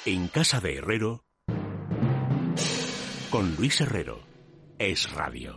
En casa de Herrero, con Luis Herrero, Es Radio.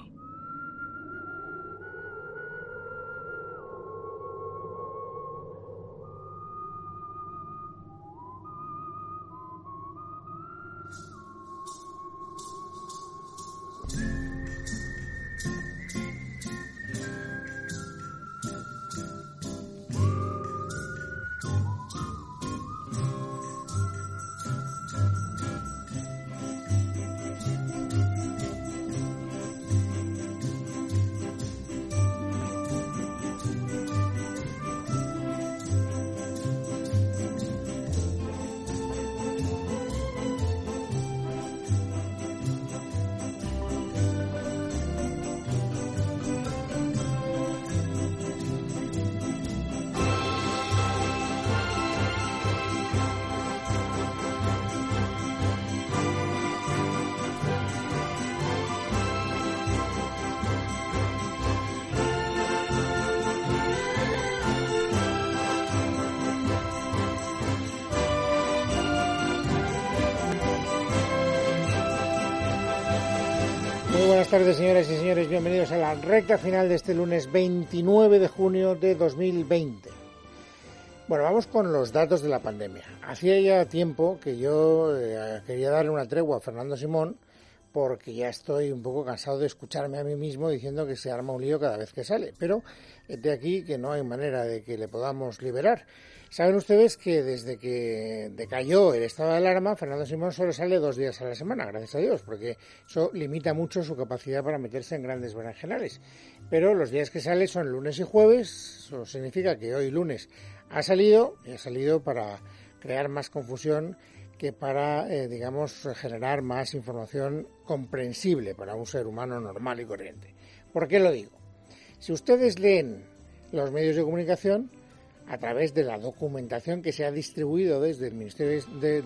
Buenas tardes, señoras y señores, bienvenidos a la recta final de este lunes 29 de junio de 2020. Bueno, vamos con los datos de la pandemia. Hacía ya tiempo que yo quería darle una tregua a Fernando Simón, porque ya estoy un poco cansado de escucharme a mí mismo diciendo que se arma un lío cada vez que sale, pero de aquí que no hay manera de que le podamos liberar. Saben ustedes que desde que decayó el estado de alarma, Fernando Simón solo sale 2 días a la semana, gracias a Dios, porque eso limita mucho su capacidad para meterse en grandes berenjenales. Pero los días que sale son lunes y jueves, eso significa que hoy lunes ha salido, y ha salido para crear más confusión que para, generar más información comprensible para un ser humano normal y corriente. ¿Por qué lo digo? Si ustedes leen los medios de comunicación, a través de la documentación que se ha distribuido desde el Ministerio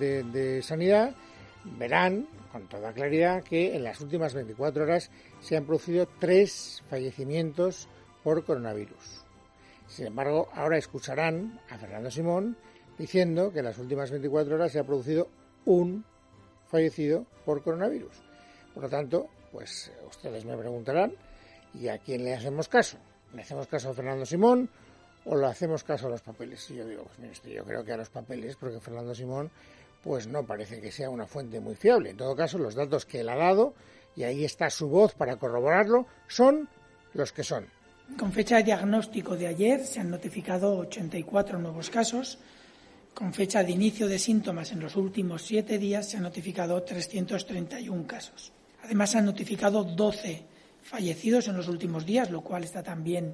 de Sanidad, verán con toda claridad que en las últimas 24 horas se han producido 3 fallecimientos por coronavirus. Sin embargo, ahora escucharán a Fernando Simón diciendo que en las últimas 24 horas se ha producido un fallecido por coronavirus. Por lo tanto, pues ustedes me preguntarán, ¿y a quién le hacemos caso? ¿Le hacemos caso a Fernando Simón o le hacemos caso a los papeles? Y yo digo, pues mire, yo creo que a los papeles, porque Fernando Simón pues no parece que sea una fuente muy fiable. En todo caso, los datos que él ha dado, y ahí está su voz para corroborarlo, son los que son. Con fecha de diagnóstico de ayer se han notificado 84 nuevos casos. Con fecha de inicio de síntomas en los últimos 7 días se han notificado 331 casos. Además, se han notificado 12 fallecidos en los últimos días, lo cual está también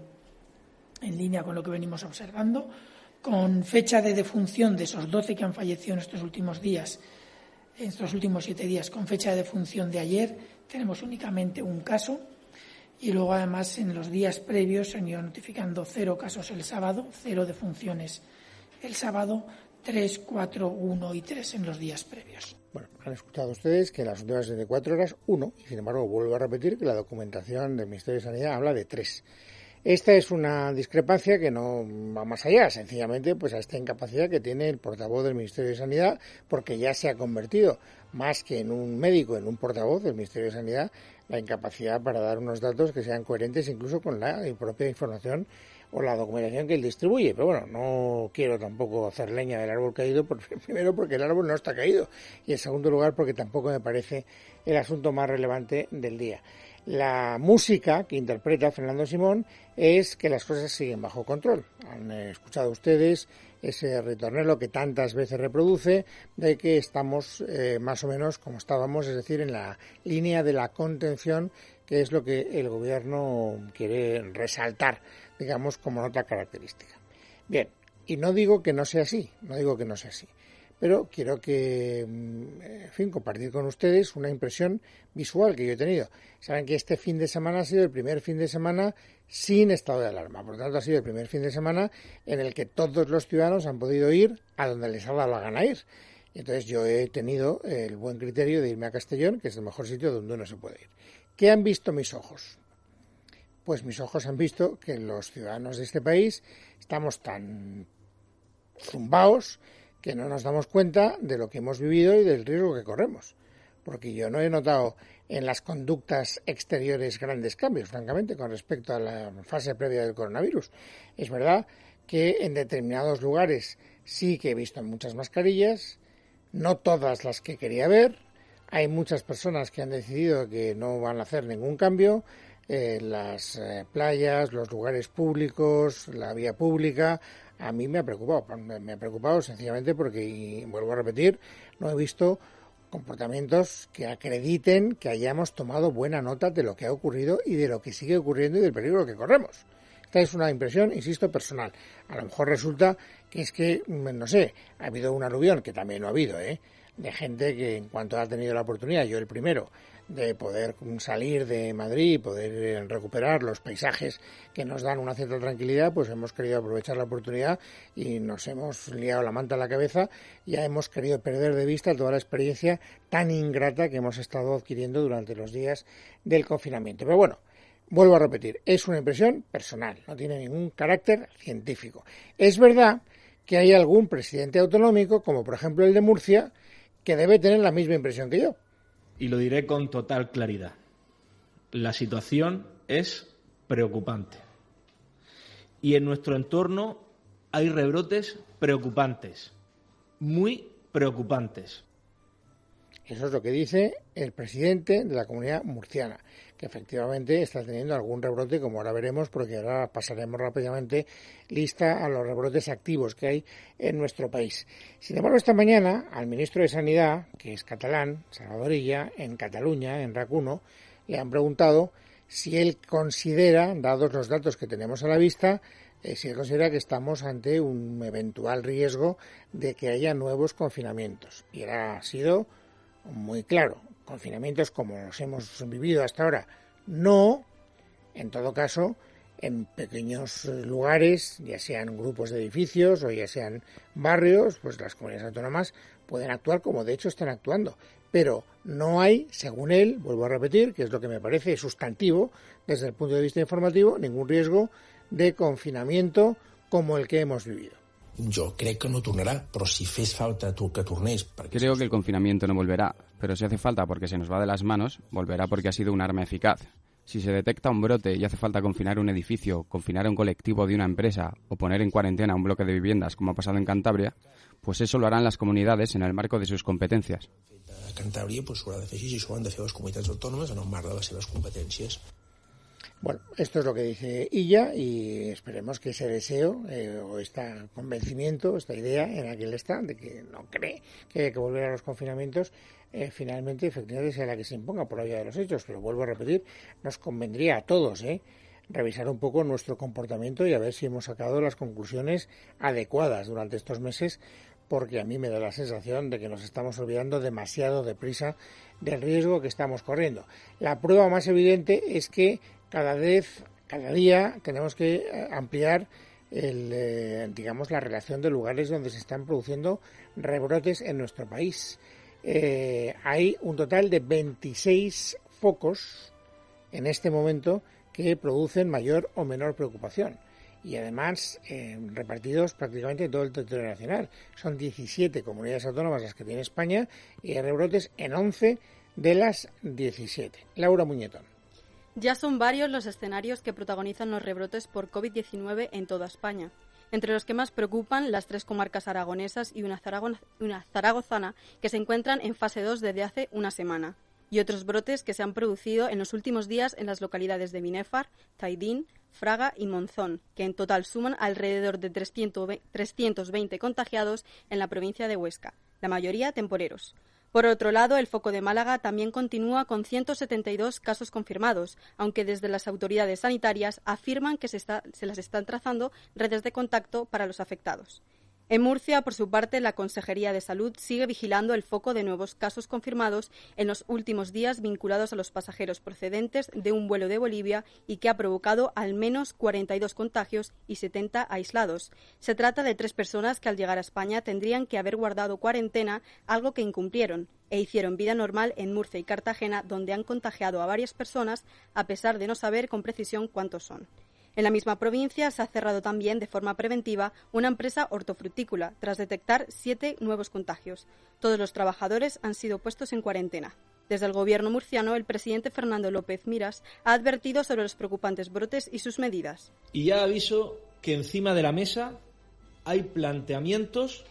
en línea con lo que venimos observando. Con fecha de defunción de esos 12 que han fallecido en estos últimos días, en estos últimos 7 días, con fecha de defunción de ayer, tenemos únicamente un caso. Y luego, además, en los días previos se han ido notificando 0 casos el sábado, 0 defunciones el sábado, 3, 4, 1 y 3 en los días previos. Bueno, han escuchado ustedes que en las últimas 24 horas, 1, y sin embargo vuelvo a repetir que la documentación del Ministerio de Sanidad habla de 3. Esta es una discrepancia que no va más allá, sencillamente pues a esta incapacidad que tiene el portavoz del Ministerio de Sanidad, porque ya se ha convertido más que en un médico, en un portavoz del Ministerio de Sanidad, la incapacidad para dar unos datos que sean coherentes incluso con la propia información o la documentación que él distribuye. Pero bueno, no quiero tampoco hacer leña del árbol caído, primero porque el árbol no está caído y en segundo lugar porque tampoco me parece el asunto más relevante del día. La música que interpreta Fernando Simón es que las cosas siguen bajo control. Han escuchado ustedes ese ritornelo que tantas veces reproduce de que estamos más o menos como estábamos, es decir, en la línea de la contención, que es lo que el gobierno quiere resaltar, digamos, como nota característica. Bien, y no digo que no sea así, pero quiero que, compartir con ustedes una impresión visual que yo he tenido. Saben que este fin de semana ha sido el primer fin de semana sin estado de alarma, por lo tanto ha sido el primer fin de semana en el que todos los ciudadanos han podido ir a donde les ha dado la gana ir. Y entonces yo he tenido el buen criterio de irme a Castellón, que es el mejor sitio donde uno se puede ir. ¿Qué han visto mis ojos? Pues mis ojos han visto que los ciudadanos de este país estamos tan zumbaos que no nos damos cuenta de lo que hemos vivido y del riesgo que corremos. Porque yo no he notado en las conductas exteriores grandes cambios, francamente, con respecto a la fase previa del coronavirus. Es verdad que en determinados lugares sí que he visto muchas mascarillas, no todas las que quería ver. Hay muchas personas que han decidido que no van a hacer ningún cambio. Las playas, los lugares públicos, la vía pública, a mí me ha preocupado. Me ha preocupado sencillamente porque, y vuelvo a repetir, no he visto comportamientos que acrediten que hayamos tomado buena nota de lo que ha ocurrido y de lo que sigue ocurriendo y del peligro que corremos. Esta es una impresión, insisto, personal. A lo mejor resulta que es que, no sé, ha habido un aluvión, que también lo ha habido, de gente que en cuanto ha tenido la oportunidad, yo el primero, de poder salir de Madrid y poder recuperar los paisajes que nos dan una cierta tranquilidad, pues hemos querido aprovechar la oportunidad y nos hemos liado la manta a la cabeza. Ya hemos querido perder de vista toda la experiencia tan ingrata que hemos estado adquiriendo durante los días del confinamiento. Pero bueno, vuelvo a repetir, es una impresión personal, no tiene ningún carácter científico. Es verdad que hay algún presidente autonómico, como por ejemplo el de Murcia, que debe tener la misma impresión que yo. Y lo diré con total claridad. La situación es preocupante. Y en nuestro entorno hay rebrotes preocupantes, muy preocupantes. Eso es lo que dice el presidente de la Comunidad Murciana, que efectivamente está teniendo algún rebrote, como ahora veremos, porque ahora pasaremos rápidamente lista a los rebrotes activos que hay en nuestro país. Sin embargo, esta mañana al ministro de Sanidad, que es catalán, Salvador Illa, en Cataluña, en RAC1, le han preguntado si él considera, dados los datos que tenemos a la vista, si él considera que estamos ante un eventual riesgo de que haya nuevos confinamientos. Y él ha sido muy claro, confinamientos como los hemos vivido hasta ahora, no. En todo caso, en pequeños lugares, ya sean grupos de edificios o ya sean barrios, pues las comunidades autónomas pueden actuar como de hecho están actuando. Pero no hay, según él, vuelvo a repetir, que es lo que me parece sustantivo desde el punto de vista informativo, ningún riesgo de confinamiento como el que hemos vivido. Yo creo que no tornará, pero si fes falta que tornés... Creo que el confinamiento no volverá, pero si hace falta porque se nos va de las manos, volverá porque ha sido un arma eficaz. Si se detecta un brote y hace falta confinar un edificio, confinar a un colectivo de una empresa o poner en cuarentena un bloque de viviendas, como ha pasado en Cantabria, pues eso lo harán las comunidades en el marco de sus competencias. A Cantabria pues, s'haurà de fer així i s'ho han de fer les comunitats autònomes en el marc de les seves competències. Bueno, esto es lo que dice Illa y esperemos que ese deseo o este convencimiento, esta idea en la que él está, de que no cree que hay que volver a los confinamientos, finalmente efectivamente sea la que se imponga por la vía de los hechos. Pero vuelvo a repetir, nos convendría a todos revisar un poco nuestro comportamiento y a ver si hemos sacado las conclusiones adecuadas durante estos meses, porque a mí me da la sensación de que nos estamos olvidando demasiado deprisa del riesgo que estamos corriendo. La prueba más evidente es que cada día tenemos que ampliar la relación de lugares donde se están produciendo rebrotes en nuestro país. Hay un total de 26 focos en este momento que producen mayor o menor preocupación. Y además repartidos prácticamente en todo el territorio nacional. Son 17 comunidades autónomas las que tiene España y hay rebrotes en 11 de las 17. Laura Muñetón. Ya son varios los escenarios que protagonizan los rebrotes por COVID-19 en toda España. Entre los que más preocupan las 3 comarcas aragonesas y una zaragozana que se encuentran en fase 2 desde hace una semana. Y otros brotes que se han producido en los últimos días en las localidades de Binéfar, Taidín, Fraga y Monzón, que en total suman alrededor de 320 contagiados en la provincia de Huesca, la mayoría temporeros. Por otro lado, el foco de Málaga también continúa con 172 casos confirmados, aunque desde las autoridades sanitarias afirman que se las están trazando redes de contacto para los afectados. En Murcia, por su parte, la Consejería de Salud sigue vigilando el foco de nuevos casos confirmados en los últimos días vinculados a los pasajeros procedentes de un vuelo de Bolivia y que ha provocado al menos 42 contagios y 70 aislados. Se trata de 3 personas que al llegar a España tendrían que haber guardado cuarentena, algo que incumplieron, e hicieron vida normal en Murcia y Cartagena, donde han contagiado a varias personas a pesar de no saber con precisión cuántos son. En la misma provincia se ha cerrado también de forma preventiva una empresa hortofrutícola tras detectar 7 nuevos contagios. Todos los trabajadores han sido puestos en cuarentena. Desde el gobierno murciano, el presidente Fernando López Miras ha advertido sobre los preocupantes brotes y sus medidas. Y ya aviso que encima de la mesa hay planteamientos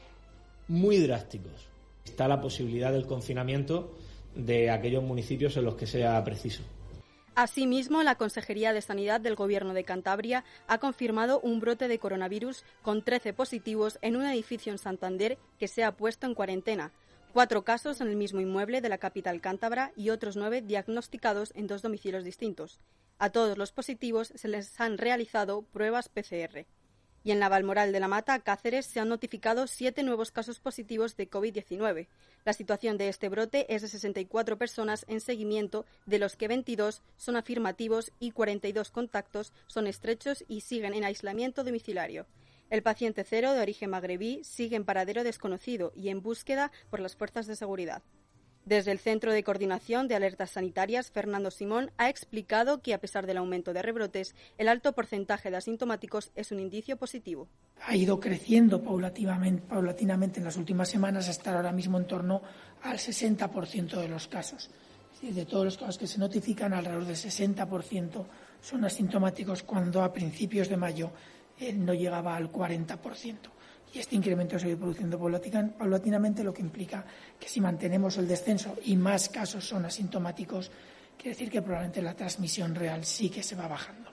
muy drásticos. Está la posibilidad del confinamiento de aquellos municipios en los que sea preciso. Asimismo, la Consejería de Sanidad del Gobierno de Cantabria ha confirmado un brote de coronavirus con 13 positivos en un edificio en Santander que se ha puesto en cuarentena. 4 casos en el mismo inmueble de la capital cántabra y otros 9 diagnosticados en 2 domicilios distintos. A todos los positivos se les han realizado pruebas PCR. Y en Navalmoral de la Mata, Cáceres, se han notificado 7 nuevos casos positivos de COVID-19. La situación de este brote es de 64 personas en seguimiento, de los que 22 son afirmativos y 42 contactos son estrechos y siguen en aislamiento domiciliario. El paciente 0, de origen magrebí, sigue en paradero desconocido y en búsqueda por las fuerzas de seguridad. Desde el Centro de Coordinación de Alertas Sanitarias, Fernando Simón ha explicado que, a pesar del aumento de rebrotes, el alto porcentaje de asintomáticos es un indicio positivo. Ha ido creciendo paulatinamente en las últimas semanas hasta estar ahora mismo en torno al 60% de los casos. Es decir, de todos los casos que se notifican, alrededor del 60% son asintomáticos, cuando a principios de mayo no llegaba al 40%. Y este incremento se va produciendo paulatinamente, lo que implica que si mantenemos el descenso y más casos son asintomáticos, quiere decir que probablemente la transmisión real sí que se va bajando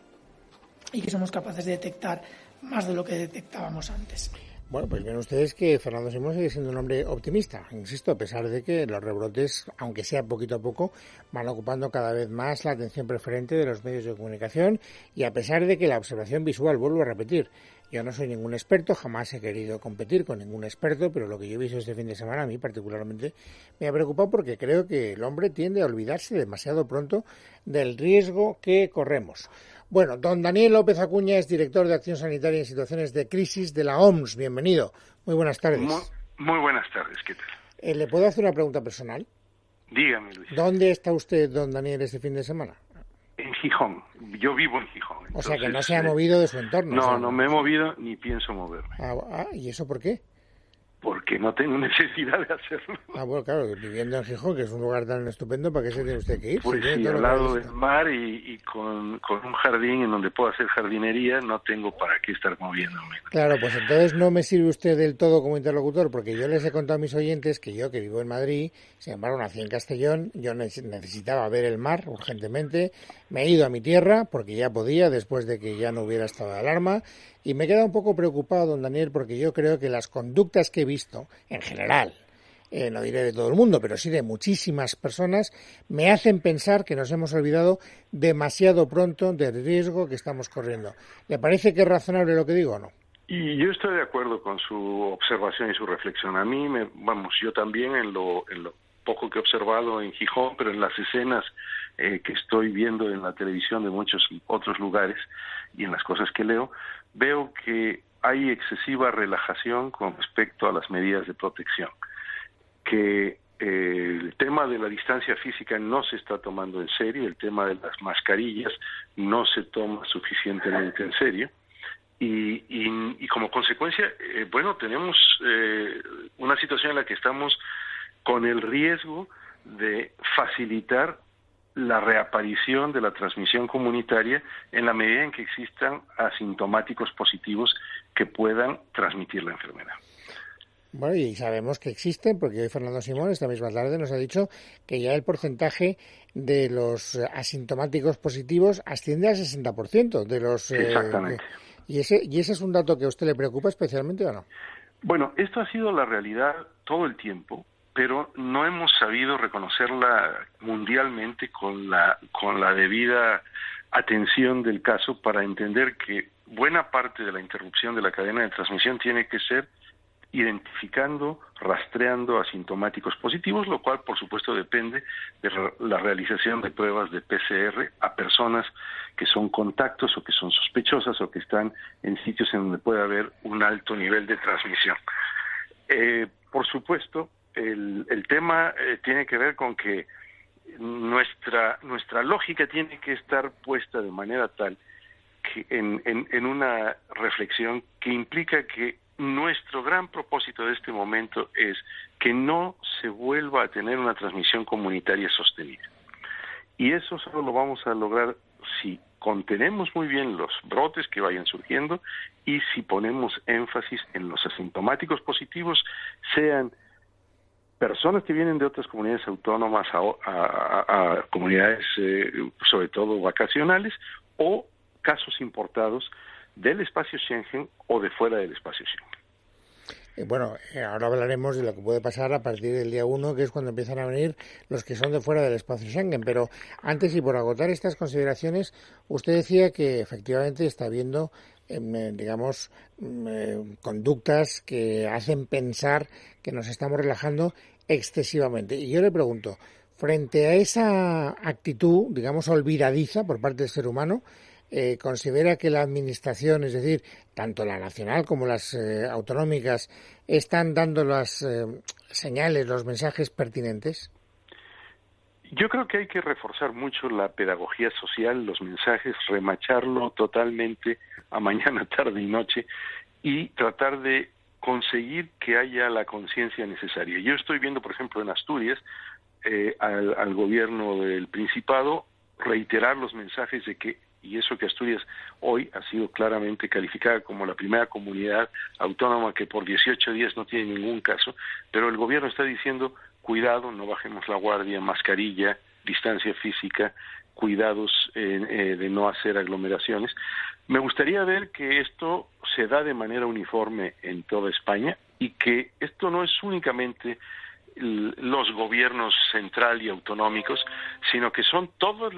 y que somos capaces de detectar más de lo que detectábamos antes. Bueno, pues ven ustedes que Fernando Simón sigue siendo un hombre optimista, insisto, a pesar de que los rebrotes, aunque sea poquito a poco, van ocupando cada vez más la atención preferente de los medios de comunicación, y a pesar de que la observación visual, vuelvo a repetir, yo no soy ningún experto, jamás he querido competir con ningún experto, pero lo que yo he visto este fin de semana a mí particularmente me ha preocupado, porque creo que el hombre tiende a olvidarse demasiado pronto del riesgo que corremos. Bueno, don Daniel López Acuña es director de Acción Sanitaria en Situaciones de Crisis de la OMS. Bienvenido. Muy buenas tardes. Muy buenas tardes, ¿qué tal? ¿Le puedo hacer una pregunta personal? Dígame, Luis. ¿Dónde está usted, don Daniel, este fin de semana? En Gijón. Yo vivo en Gijón. Entonces, o sea, que no se ha movido de su entorno. No, no me he movido ni pienso moverme. ¿Y eso por qué? Porque no tengo necesidad de hacerlo. Bueno, claro, viviendo en Gijón, que es un lugar tan estupendo, ¿para qué se tiene usted que ir? Pues sí, al lado del mar y con un jardín en donde puedo hacer jardinería, no tengo para qué estar moviéndome. Claro, pues entonces no me sirve usted del todo como interlocutor, porque yo les he contado a mis oyentes que yo, que vivo en Madrid, sin embargo nací en Castellón, yo necesitaba ver el mar urgentemente, me he ido a mi tierra, porque ya podía, después de que ya no hubiera estado de alarma, y me he quedado un poco preocupado, don Daniel, porque yo creo que las conductas que he visto, en general, no diré de todo el mundo, pero sí de muchísimas personas, me hacen pensar que nos hemos olvidado demasiado pronto del riesgo que estamos corriendo. ¿Le parece que es razonable lo que digo o no? Y yo estoy de acuerdo con su observación y su reflexión. A mí, yo también en lo poco que he observado en Gijón, pero en las escenas que estoy viendo en la televisión de muchos otros lugares y en las cosas que leo, veo que hay excesiva relajación con respecto a las medidas de protección, que el tema de la distancia física no se está tomando en serio, el tema de las mascarillas no se toma suficientemente en serio, y como consecuencia, tenemos una situación en la que estamos con el riesgo de facilitar la reaparición de la transmisión comunitaria en la medida en que existan asintomáticos positivos que puedan transmitir la enfermedad. Bueno, y sabemos que existen, porque hoy Fernando Simón esta misma tarde nos ha dicho que ya el porcentaje de los asintomáticos positivos asciende al 60% de los... Exactamente. ¿Y ese es un dato que a usted le preocupa especialmente o no? Bueno, esto ha sido la realidad todo el tiempo, pero no hemos sabido reconocerla mundialmente con la debida atención del caso para entender que buena parte de la interrupción de la cadena de transmisión tiene que ser identificando, rastreando asintomáticos positivos, lo cual por supuesto depende de la realización de pruebas de PCR a personas que son contactos o que son sospechosas o que están en sitios en donde puede haber un alto nivel de transmisión. Por supuesto, el tema tiene que ver con que nuestra lógica tiene que estar puesta de manera tal en una reflexión que implica que nuestro gran propósito de este momento es que no se vuelva a tener una transmisión comunitaria sostenida. Y eso solo lo vamos a lograr si contenemos muy bien los brotes que vayan surgiendo y si ponemos énfasis en los asintomáticos positivos, sean personas que vienen de otras comunidades autónomas a comunidades sobre todo vacacionales, o casos importados del espacio Schengen o de fuera del espacio Schengen. Bueno, ahora hablaremos de lo que puede pasar a partir del día 1, que es cuando empiezan a venir los que son de fuera del espacio Schengen. Pero antes, y por agotar estas consideraciones, usted decía que efectivamente está habiendo, conductas que hacen pensar que nos estamos relajando excesivamente. Y yo le pregunto, frente a esa actitud, digamos, olvidadiza por parte del ser humano, ¿considera que la administración, es decir, tanto la nacional como las autonómicas, están dando las señales, los mensajes pertinentes? Yo creo que hay que reforzar mucho la pedagogía social, los mensajes, remacharlo totalmente a mañana, tarde y noche, y tratar de conseguir que haya la conciencia necesaria. Yo estoy viendo, por ejemplo, en Asturias, al gobierno del Principado reiterar los mensajes de que, y eso que Asturias hoy ha sido claramente calificada como la primera comunidad autónoma que por 18 días no tiene ningún caso, pero el gobierno está diciendo, cuidado, no bajemos la guardia, mascarilla, distancia física, cuidados de no hacer aglomeraciones. Me gustaría ver que esto se da de manera uniforme en toda España y que esto no es únicamente los gobiernos central y autonómicos, sino que son todas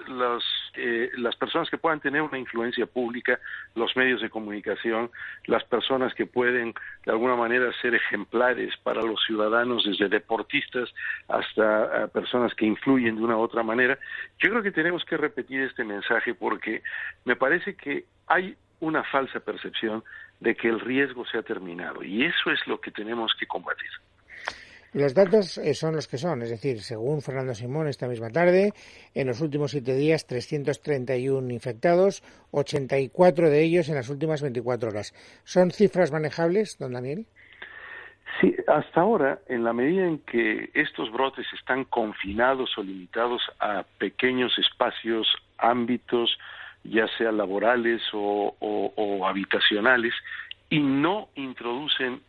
las personas que puedan tener una influencia pública, los medios de comunicación, las personas que pueden de alguna manera ser ejemplares para los ciudadanos, desde deportistas hasta personas que influyen de una u otra manera. Yo creo que tenemos que repetir este mensaje porque me parece que hay una falsa percepción de que el riesgo se ha terminado, y eso es lo que tenemos que combatir. Los datos son los que son, es decir, según Fernando Simón esta misma tarde, en los últimos 7 días 331 infectados, 84 de ellos en las últimas 24 horas. ¿Son cifras manejables, don Daniel? Sí, hasta ahora, en la medida en que estos brotes están confinados o limitados a pequeños espacios, ámbitos, ya sea laborales o habitacionales, y no introducen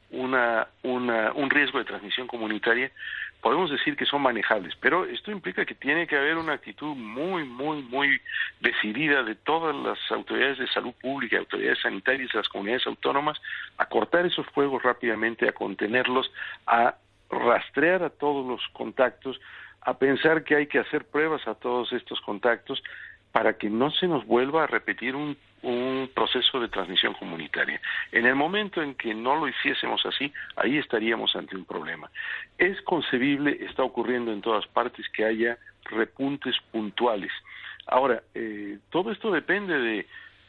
un riesgo de transmisión comunitaria, podemos decir que son manejables, pero esto implica que tiene que haber una actitud muy, muy, muy decidida de todas las autoridades de salud pública, autoridades sanitarias de las comunidades autónomas, a cortar esos fuegos rápidamente, a contenerlos, a rastrear a todos los contactos, a pensar que hay que hacer pruebas a todos estos contactos para que no se nos vuelva a repetir un proceso de transmisión comunitaria. En el momento en que no lo hiciésemos así, ahí estaríamos ante un problema. Es concebible, está ocurriendo en todas partes, que haya repuntes puntuales. Ahora, todo esto depende de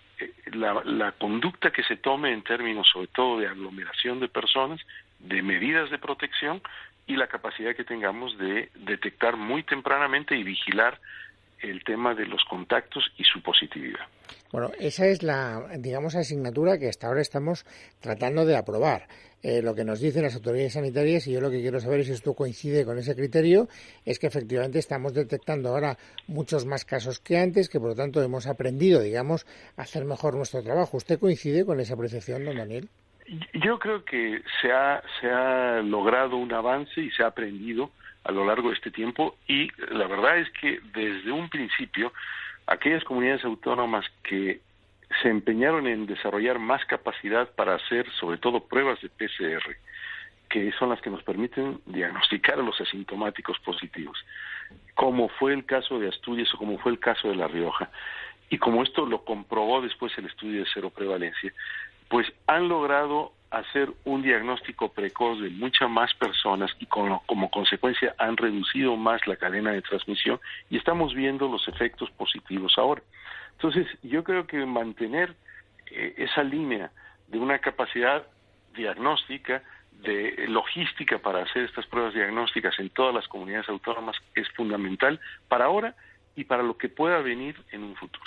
la conducta que se tome en términos sobre todo de aglomeración de personas, de medidas de protección y la capacidad que tengamos de detectar muy tempranamente y vigilar el tema de los contactos y su positividad. Bueno, esa es la, digamos, asignatura que hasta ahora estamos tratando de aprobar. Lo que nos dicen las autoridades sanitarias, y yo lo que quiero saber es si esto coincide con ese criterio, es que efectivamente estamos detectando ahora muchos más casos que antes, que por lo tanto hemos aprendido, digamos, a hacer mejor nuestro trabajo. ¿Usted coincide con esa apreciación, don Daniel? Yo creo que se ha logrado un avance y se ha aprendido a lo largo de este tiempo, y la verdad es que desde un principio aquellas comunidades autónomas que se empeñaron en desarrollar más capacidad para hacer sobre todo pruebas de PCR, que son las que nos permiten diagnosticar a los asintomáticos positivos, como fue el caso de Asturias o como fue el caso de La Rioja, y como esto lo comprobó después el estudio de cero prevalencia, pues han logrado hacer un diagnóstico precoz de muchas más personas y como consecuencia han reducido más la cadena de transmisión y estamos viendo los efectos positivos ahora. Entonces, yo creo que mantener esa línea de una capacidad diagnóstica, de logística para hacer estas pruebas diagnósticas en todas las comunidades autónomas es fundamental para ahora y para lo que pueda venir en un futuro.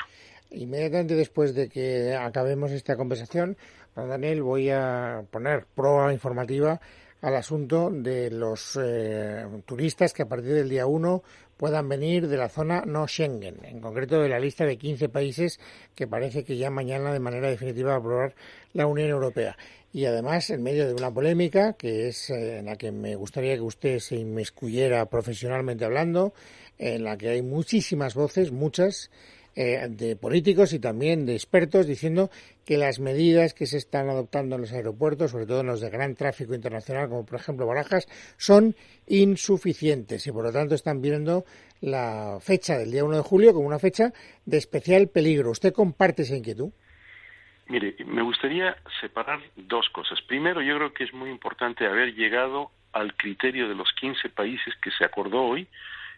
Inmediatamente después de que acabemos esta conversación, don Daniel, voy a poner prueba informativa al asunto de los turistas que a partir del día 1 puedan venir de la zona no Schengen, en concreto de la lista de 15 países que parece que ya mañana de manera definitiva va a aprobar la Unión Europea. Y además, en medio de una polémica que es en la que me gustaría que usted se inmiscuyera profesionalmente hablando, en la que hay muchísimas voces, muchas, de políticos y también de expertos diciendo que las medidas que se están adoptando en los aeropuertos, sobre todo en los de gran tráfico internacional, como por ejemplo Barajas, son insuficientes y por lo tanto están viendo la fecha del día 1 de julio como una fecha de especial peligro. ¿Usted comparte esa inquietud? Mire, me gustaría separar dos cosas. Primero, yo creo que es muy importante haber llegado al criterio de los 15 países que se acordó hoy,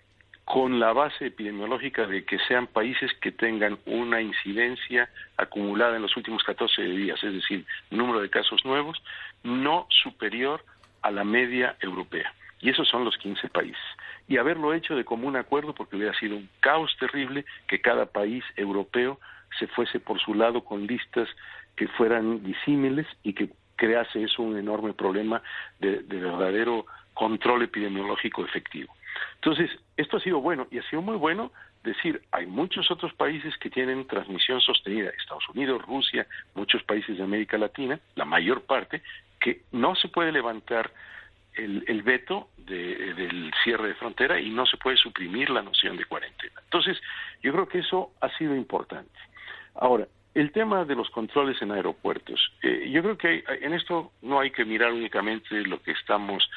con la base epidemiológica de que sean países que tengan una incidencia acumulada en los últimos 14 días, es decir, número de casos nuevos, no superior a la media europea. Y esos son los 15 países. Y haberlo hecho de común acuerdo, porque hubiera sido un caos terrible que cada país europeo se fuese por su lado con listas que fueran disímiles y que crease eso un enorme problema de verdadero control epidemiológico efectivo. Entonces, esto ha sido bueno, y ha sido muy bueno decir, hay muchos otros países que tienen transmisión sostenida, Estados Unidos, Rusia, muchos países de América Latina, la mayor parte, que no se puede levantar el veto del cierre de frontera y no se puede suprimir la noción de cuarentena. Entonces, yo creo que eso ha sido importante. Ahora, el tema de los controles en aeropuertos. Yo creo que en esto no hay que mirar únicamente lo que estamos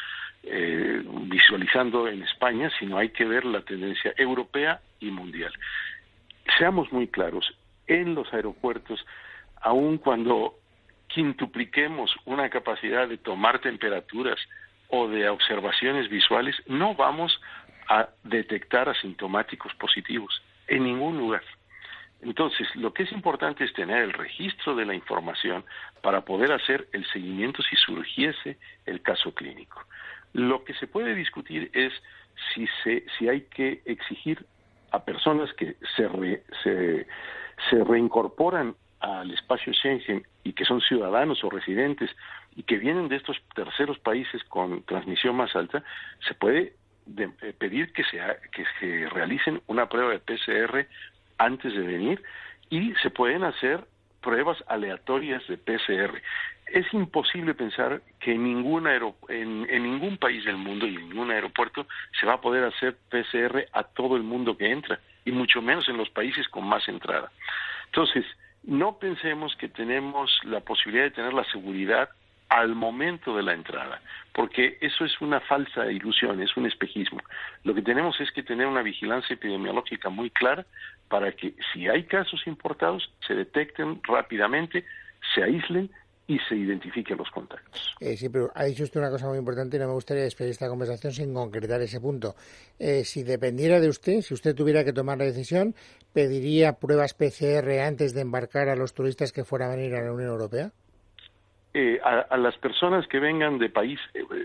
visualizando en España, sino hay que ver la tendencia europea y mundial. Seamos muy claros, en los aeropuertos, aun cuando quintupliquemos una capacidad de tomar temperaturas o de observaciones visuales, no vamos a detectar asintomáticos positivos en ningún lugar. Entonces, lo que es importante es tener el registro de la información para poder hacer el seguimiento si surgiese el caso clínico. Lo que se puede discutir es si hay que exigir a personas que se reincorporan al espacio Schengen y que son ciudadanos o residentes y que vienen de estos terceros países con transmisión más alta, se puede pedir que se realicen una prueba de PCR antes de venir y se pueden hacer pruebas aleatorias de PCR. Es imposible pensar que en ningún país del mundo y en ningún aeropuerto se va a poder hacer PCR a todo el mundo que entra, y mucho menos en los países con más entrada. Entonces, no pensemos que tenemos la posibilidad de tener la seguridad al momento de la entrada, porque eso es una falsa ilusión, es un espejismo. Lo que tenemos es que tener una vigilancia epidemiológica muy clara para que si hay casos importados se detecten rápidamente, se aíslen y se identifiquen los contactos. Sí, pero ha dicho usted una cosa muy importante y no me gustaría despedir esta conversación sin concretar ese punto. Si dependiera de usted, si usted tuviera que tomar la decisión, ¿pediría pruebas PCR antes de embarcar a los turistas que fueran a venir a la Unión Europea? A las personas que vengan de país,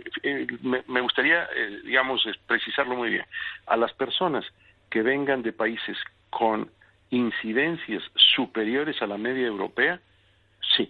me gustaría, precisarlo muy bien, a las personas que vengan de países con incidencias superiores a la media europea, sí,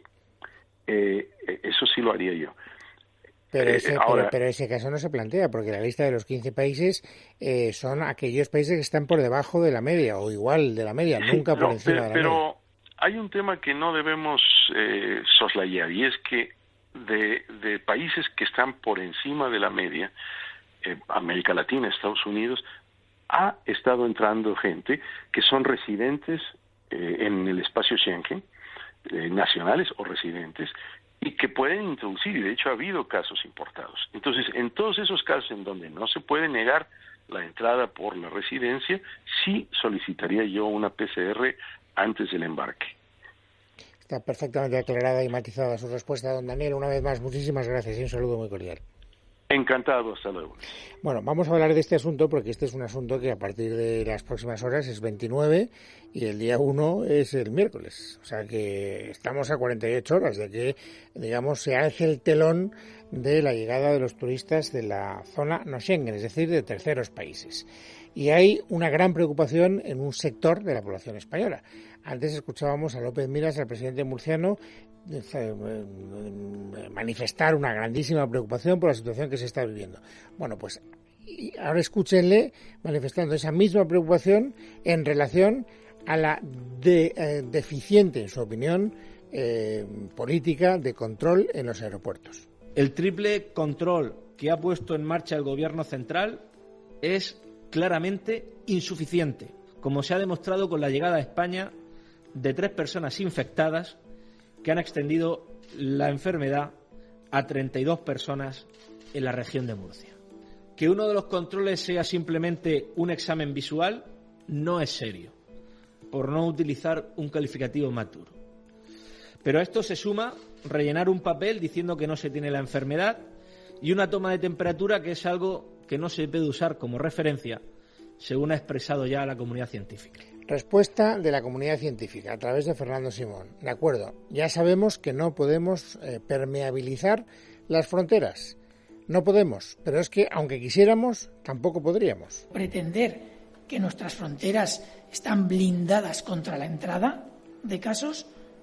eso sí lo haría yo. Pero ese caso no se plantea, porque la lista de los 15 países son aquellos países que están por debajo de la media, o igual de la media, sí, nunca por encima de la media. Pero hay un tema que no debemos soslayar, y es que de países que están por encima de la media, América Latina, Estados Unidos, ha estado entrando gente que son residentes en el espacio Schengen, nacionales o residentes, y que pueden introducir, y de hecho ha habido casos importados. Entonces, en todos esos casos en donde no se puede negar la entrada por la residencia, sí solicitaría yo una PCR antes del embarque. Está perfectamente aclarada y matizada su respuesta, don Daniel. Una vez más, muchísimas gracias y un saludo muy cordial. Encantado, hasta luego. Bueno, vamos a hablar de este asunto porque este es un asunto que a partir de las próximas horas es 29 y el día 1 es el miércoles. O sea que estamos a 48 horas de que, digamos, se alce el telón de la llegada de los turistas de la zona no Schengen, es decir, de terceros países. Y hay una gran preocupación en un sector de la población española. Antes escuchábamos a López Miras, al presidente murciano, manifestar una grandísima preocupación por la situación que se está viviendo. Bueno, pues ahora escúchenle manifestando esa misma preocupación en relación a la deficiente, en su opinión, política de control en los aeropuertos. El triple control que ha puesto en marcha el Gobierno central es claramente insuficiente, como se ha demostrado con la llegada a España de 3 personas infectadas que han extendido la enfermedad a 32 personas en la región de Murcia. Que uno de los controles sea simplemente un examen visual no es serio, por no utilizar un calificativo más duro. Pero a esto se suma rellenar un papel diciendo que no se tiene la enfermedad y una toma de temperatura que es algo que no se puede usar como referencia, según ha expresado ya la comunidad científica. Respuesta de la comunidad científica a través de Fernando Simón. De acuerdo, ya sabemos que no podemos permeabilizar las fronteras. No podemos, pero es que aunque quisiéramos, tampoco podríamos. Pretender que nuestras fronteras están blindadas contra la entrada de casos,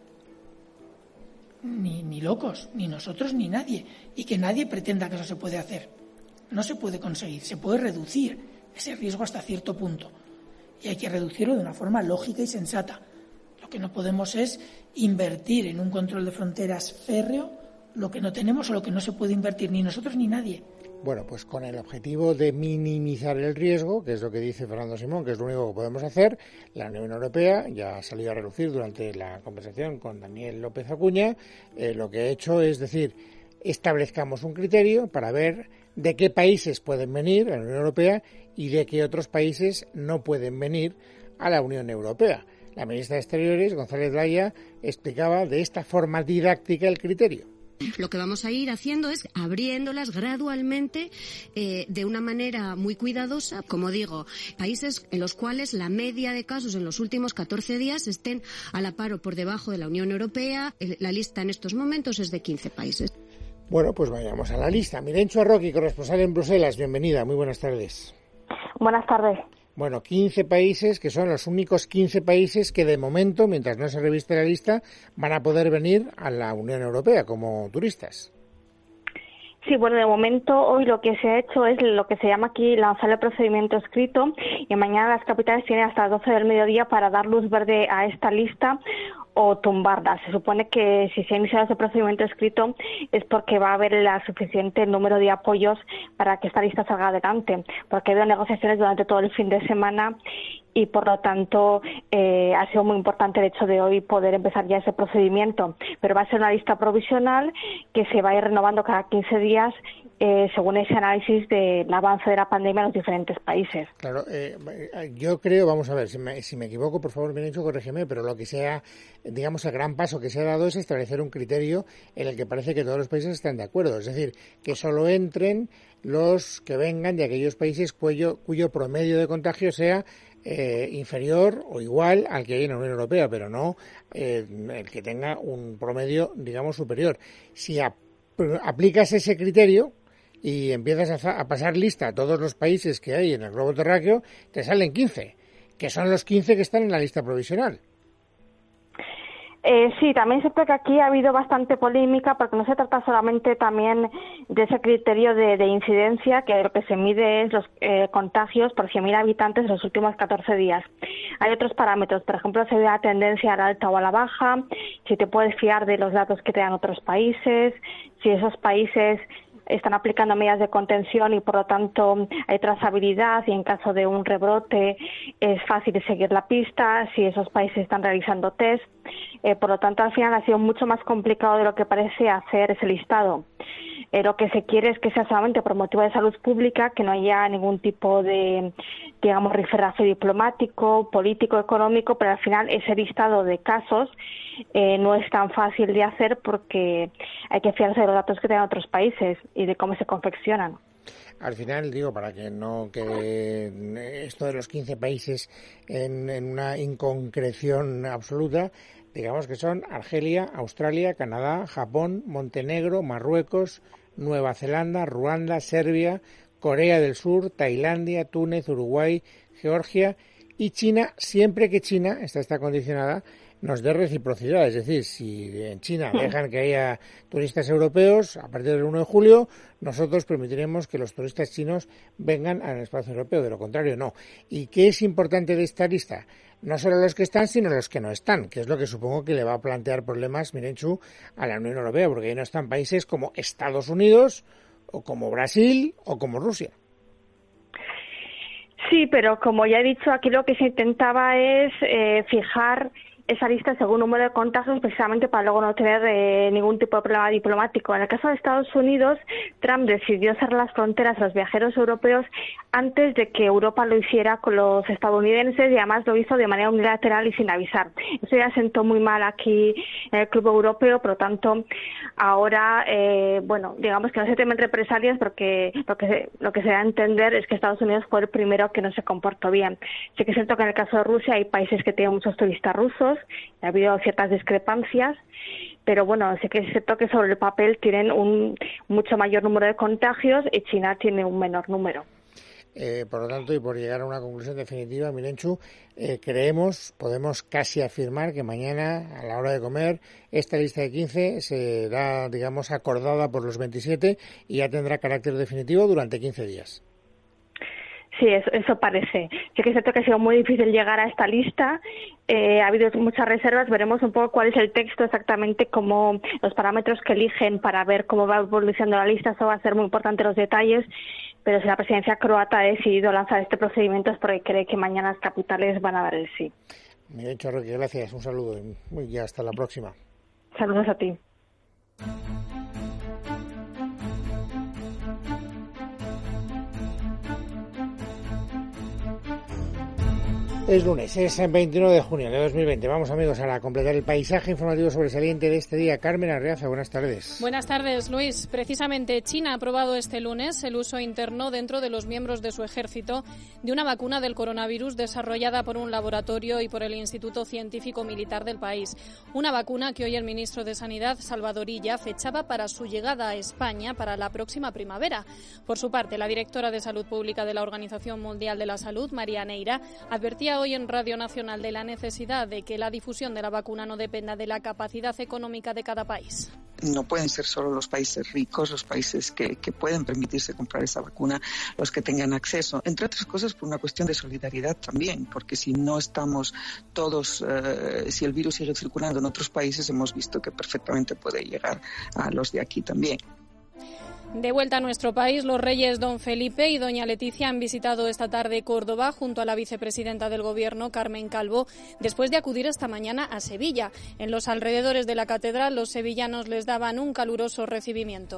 ni locos, ni nosotros ni nadie. Y que nadie pretenda que eso se puede hacer. No se puede conseguir, se puede reducir ese riesgo hasta cierto punto. Y hay que reducirlo de una forma lógica y sensata. Lo que no podemos es invertir en un control de fronteras férreo lo que no tenemos o lo que no se puede invertir ni nosotros ni nadie. Bueno, pues con el objetivo de minimizar el riesgo, que es lo que dice Fernando Simón, que es lo único que podemos hacer, la Unión Europea ya ha salido a relucir durante la conversación con Daniel López Acuña, lo que ha hecho es decir, establezcamos un criterio para ver de qué países pueden venir a la Unión Europea y de qué otros países no pueden venir a la Unión Europea. La ministra de Exteriores, González Laya, explicaba de esta forma didáctica el criterio. Lo que vamos a ir haciendo es abriéndolas gradualmente de una manera muy cuidadosa. Como digo, países en los cuales la media de casos en los últimos 14 días estén a la par o por debajo de la Unión Europea. La lista en estos momentos es de 15 países. Bueno, pues vayamos a la lista. Mirencho Arroqui, corresponsal en Bruselas. Bienvenida, muy buenas tardes. Buenas tardes. Bueno, 15 países que son los únicos 15 países que de momento, mientras no se reviste la lista, van a poder venir a la Unión Europea como turistas. Sí, bueno, de momento hoy lo que se ha hecho es lo que se llama aquí lanzar el procedimiento escrito y mañana las capitales tienen hasta las 12 del mediodía para dar luz verde a esta lista o tumbarla. Se supone que si se ha iniciado ese procedimiento escrito es porque va a haber el suficiente número de apoyos para que esta lista salga adelante, porque ha habido negociaciones durante todo el fin de semana y por lo tanto ha sido muy importante el hecho de hoy poder empezar ya ese procedimiento. Pero va a ser una lista provisional que se va a ir renovando cada 15 días según ese análisis del avance de la pandemia en los diferentes países. Claro, yo creo, vamos a ver, si me equivoco, por favor, Mirencho, corrígeme, pero lo que sea, digamos, el gran paso que se ha dado es establecer un criterio en el que parece que todos los países están de acuerdo. Es decir, que solo entren los que vengan de aquellos países cuyo promedio de contagio sea inferior o igual al que hay en la Unión Europea, pero no el que tenga un promedio, digamos, superior. Si aplicas ese criterio y empiezas a pasar lista a todos los países que hay en el globo terráqueo, te salen 15, que son los 15 que están en la lista provisional. Sí, también se cree que aquí ha habido bastante polémica porque no se trata solamente también de ese criterio de incidencia, que lo que se mide es los contagios por 100.000 habitantes en los últimos 14 días. Hay otros parámetros, por ejemplo, se ve la tendencia a la alta o a la baja, si te puedes fiar de los datos que te dan otros países, si esos países están aplicando medidas de contención y por lo tanto hay trazabilidad y en caso de un rebrote es fácil seguir la pista, si esos países están realizando test. Por lo tanto, al final ha sido mucho más complicado de lo que parece hacer ese listado. lo que se quiere es que sea solamente por motivo de salud pública, que no haya ningún tipo de, digamos, rifirrafe diplomático, político, económico, pero al final ese listado de casos no es tan fácil de hacer porque hay que fiarse de los datos que tienen otros países y de cómo se confeccionan. Al final, digo, para que no quede esto de los 15 países en una inconcreción absoluta, digamos que son Argelia, Australia, Canadá, Japón, Montenegro, Marruecos, Nueva Zelanda, Ruanda, Serbia, Corea del Sur, Tailandia, Túnez, Uruguay, Georgia y China, siempre que China, esta está condicionada, nos dé reciprocidad. Es decir, si en China dejan que haya turistas europeos, a partir del 1 de julio, nosotros permitiremos que los turistas chinos vengan al espacio europeo. De lo contrario, no. ¿Y qué es importante de esta lista? No solo los que están, sino los que no están, que es lo que supongo que le va a plantear problemas, Mirenchu, a la Unión Europea, porque ahí no están países como Estados Unidos, o como Brasil, o como Rusia. Sí, pero como ya he dicho, aquí lo que se intentaba es fijar esa lista según número de contagios, precisamente para luego no tener ningún tipo de problema diplomático. En el caso de Estados Unidos, Trump decidió cerrar las fronteras a los viajeros europeos antes de que Europa lo hiciera con los estadounidenses y además lo hizo de manera unilateral y sin avisar. Eso ya sentó muy mal aquí en el Club Europeo, por lo tanto, ahora, digamos que no se temen represalias porque lo que se da a entender es que Estados Unidos fue el primero que no se comportó bien. Sí que es cierto que en el caso de Rusia hay países que tienen muchos turistas rusos, ha habido ciertas discrepancias, pero bueno, sí que es cierto que sobre el papel tienen un mucho mayor número de contagios y China tiene un menor número. Por lo tanto, y por llegar a una conclusión definitiva, Mirenchu, podemos casi afirmar que mañana, a la hora de comer, esta lista de 15 será, digamos, acordada por los 27 y ya tendrá carácter definitivo durante 15 días. Sí, eso parece. Sí que es cierto que ha sido muy difícil llegar a esta lista. Ha habido muchas reservas. Veremos un poco cuál es el texto exactamente, como los parámetros que eligen para ver cómo va evolucionando la lista. Eso va a ser muy importante, los detalles. Pero si la presidencia croata ha decidido lanzar este procedimiento es porque cree que mañana las capitales van a dar el sí. Bien, Chorroque, gracias. Un saludo y hasta la próxima. Saludos a ti. Es lunes, es el 29 de junio de 2020. Vamos, amigos, a completar el paisaje informativo sobresaliente de este día. Carmen Arreaza, buenas tardes. Buenas tardes, Luis. Precisamente China ha aprobado este lunes el uso interno dentro de los miembros de su ejército de una vacuna del coronavirus desarrollada por un laboratorio y por el Instituto Científico Militar del país. Una vacuna que hoy el ministro de Sanidad, Salvador Illa, fechaba para su llegada a España para la próxima primavera. Por su parte, la directora de Salud Pública de la Organización Mundial de la Salud, María Neira, advertía hoy en Radio Nacional de la necesidad de que la difusión de la vacuna no dependa de la capacidad económica de cada país. No pueden ser solo los países ricos, los países que pueden permitirse comprar esa vacuna, los que tengan acceso. Entre otras cosas, por una cuestión de solidaridad también, porque si no estamos todos, si el virus sigue circulando en otros países, hemos visto que perfectamente puede llegar a los de aquí también. De vuelta a nuestro país, los reyes don Felipe y doña Leticia han visitado esta tarde Córdoba junto a la vicepresidenta del Gobierno, Carmen Calvo, después de acudir esta mañana a Sevilla. En los alrededores de la catedral, los sevillanos les daban un caluroso recibimiento.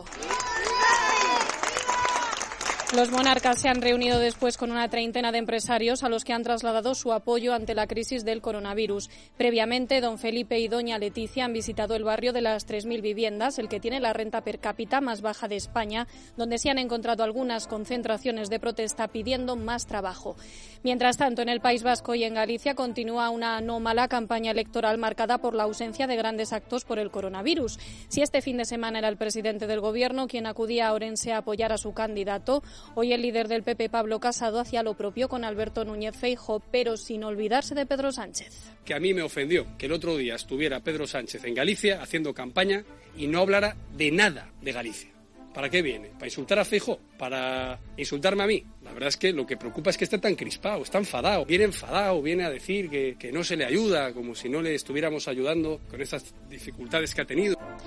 Los monarcas se han reunido después con una treintena de empresarios a los que han trasladado su apoyo ante la crisis del coronavirus. Previamente, don Felipe y doña Leticia han visitado el barrio de las 3.000 viviendas, el que tiene la renta per cápita más baja de España, donde se han encontrado algunas concentraciones de protesta pidiendo más trabajo. Mientras tanto, en el País Vasco y en Galicia continúa una anómala campaña electoral marcada por la ausencia de grandes actos por el coronavirus. Si este fin de semana era el presidente del Gobierno quien acudía a Orense a apoyar a su candidato, hoy el líder del PP, Pablo Casado, hacía lo propio con Alberto Núñez Feijóo, pero sin olvidarse de Pedro Sánchez. Que a mí me ofendió que el otro día estuviera Pedro Sánchez en Galicia haciendo campaña y no hablara de nada de Galicia. ¿Para qué viene? ¿Para insultar a Feijóo? ¿Para insultarme a mí? La verdad es que lo que preocupa es que esté tan crispado, está enfadado. Viene a decir que no se le ayuda, como si no le estuviéramos ayudando con estas dificultades que ha tenido.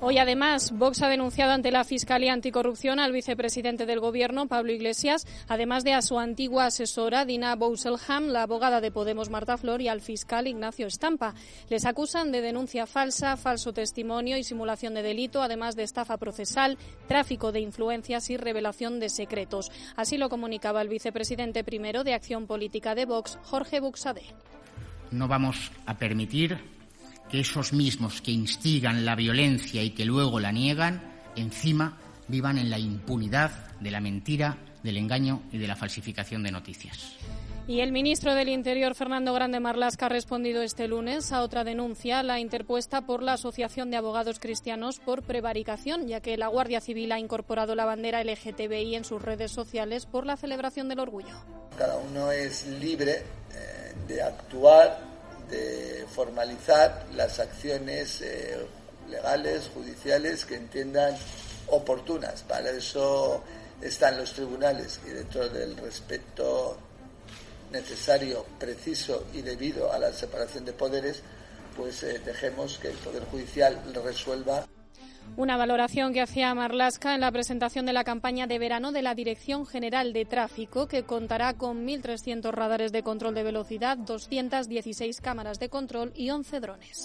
Hoy, además, Vox ha denunciado ante la Fiscalía Anticorrupción al vicepresidente del Gobierno, Pablo Iglesias, además de a su antigua asesora, Dina Bouselham, la abogada de Podemos, Marta Flor, y al fiscal Ignacio Estampa. Les acusan de denuncia falsa, falso testimonio y simulación de delito, además de estafa procesal, tráfico de influencias y revelación de secretos. Así lo comunicaba el vicepresidente primero de Acción Política de Vox, Jorge Buxadé. No vamos a permitir que esos mismos que instigan la violencia y que luego la niegan, encima vivan en la impunidad de la mentira, del engaño y de la falsificación de noticias. Y el ministro del Interior, Fernando Grande Marlaska, ha respondido este lunes a otra denuncia, la interpuesta por la Asociación de Abogados Cristianos por prevaricación, ya que la Guardia Civil ha incorporado la bandera LGTBI en sus redes sociales por la celebración del orgullo. Cada uno es libre de actuar, de formalizar las acciones legales, judiciales que entiendan oportunas. Para eso están los tribunales y dentro del respeto necesario, preciso y debido a la separación de poderes, pues dejemos que el Poder Judicial resuelva. Una valoración que hacía Marlaska en la presentación de la campaña de verano de la Dirección General de Tráfico, que contará con 1.300 radares de control de velocidad, 216 cámaras de control y 11 drones.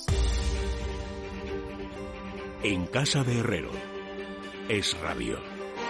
En casa de Herrero. Es radio.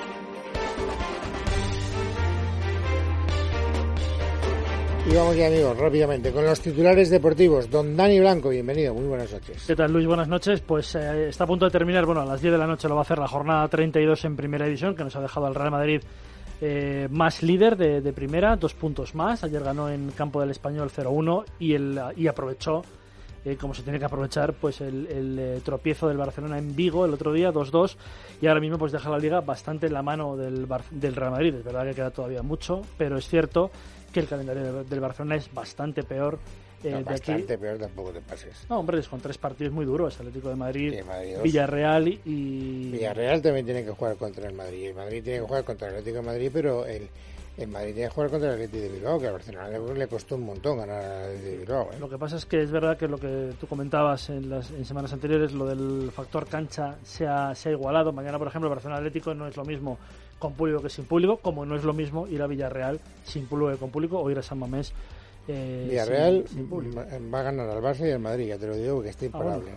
Y vamos ya, amigos, rápidamente con los titulares deportivos. Don Dani Blanco, bienvenido, muy buenas noches. ¿Qué tal, Luis? Buenas noches. Pues está a punto de terminar, a las 10 de la noche lo va a hacer la jornada 32 en Primera División, que nos ha dejado al Real Madrid más líder de Primera, 2 puntos más. Ayer ganó en campo del Español 0-1 y aprovechó, como se tiene que aprovechar, pues el tropiezo del Barcelona en Vigo el otro día, 2-2, y ahora mismo pues deja la Liga bastante en la mano del Real Madrid. Es verdad que queda todavía mucho, pero es cierto que el calendario del Barcelona es bastante peor. Bastante peor, tampoco te pases. No, hombre, es con 3 partidos muy duros: Atlético de Madrid, Villarreal y... Villarreal también tiene que jugar contra el Madrid. El Madrid tiene que jugar contra el Atlético de Madrid, pero el Madrid tiene que jugar contra el Atlético de Bilbao, que al Barcelona le costó un montón ganar al Atlético de Bilbao. Lo que pasa es que es verdad que lo que tú comentabas en semanas anteriores, lo del factor cancha se ha igualado. Mañana, por ejemplo, el Barcelona Atlético no es lo mismo con público que sin público, como no es lo mismo ir a Villarreal sin público que con público, o ir a San Mamés Villarreal sin va a ganar al Barça y al Madrid, ya te lo digo, porque está imparable.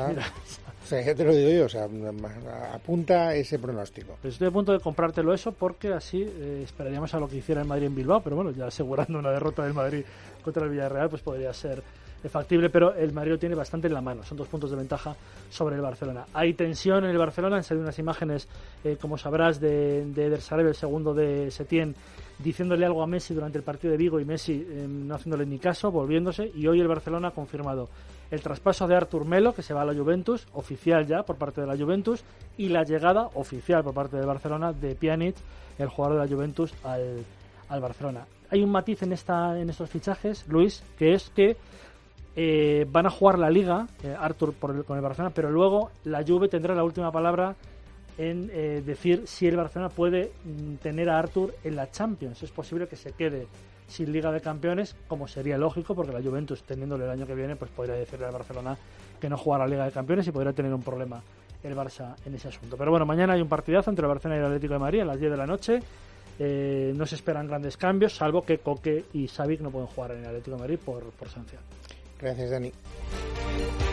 Ya te lo digo yo, apunta ese pronóstico. Pues estoy a punto de comprártelo eso, porque así esperaríamos a lo que hiciera el Madrid en Bilbao, pero bueno, ya asegurando una derrota del Madrid contra el Villarreal, pues podría ser factible, pero el Madrid lo tiene bastante en la mano. Son 2 puntos de ventaja sobre el Barcelona. Hay tensión en el Barcelona. Han salido unas imágenes, como sabrás, de Eder Sarabia, el segundo de Setién, diciéndole algo a Messi durante el partido de Vigo, y Messi no haciéndole ni caso, volviéndose. Y hoy el Barcelona ha confirmado el traspaso de Artur Melo, que se va a la Juventus, oficial ya por parte de la Juventus, y la llegada oficial por parte del Barcelona de Pjanic, el jugador de la Juventus, al Barcelona. Hay un matiz en estos fichajes, Luis, que es que van a jugar la Liga, Artur con el Barcelona, pero luego la Juve tendrá la última palabra en decir si el Barcelona puede tener a Artur en la Champions. Es posible que se quede sin Liga de Campeones, como sería lógico, porque la Juventus, teniéndole el año que viene, pues podría decirle al Barcelona que no jugará la Liga de Campeones, y podría tener un problema el Barça en ese asunto. Pero bueno, mañana hay un partidazo entre el Barcelona y el Atlético de Madrid a las 10 de la noche. No se esperan grandes cambios, salvo que Koke y Savic no pueden jugar en el Atlético de Madrid por sanción. Gracias, Dani.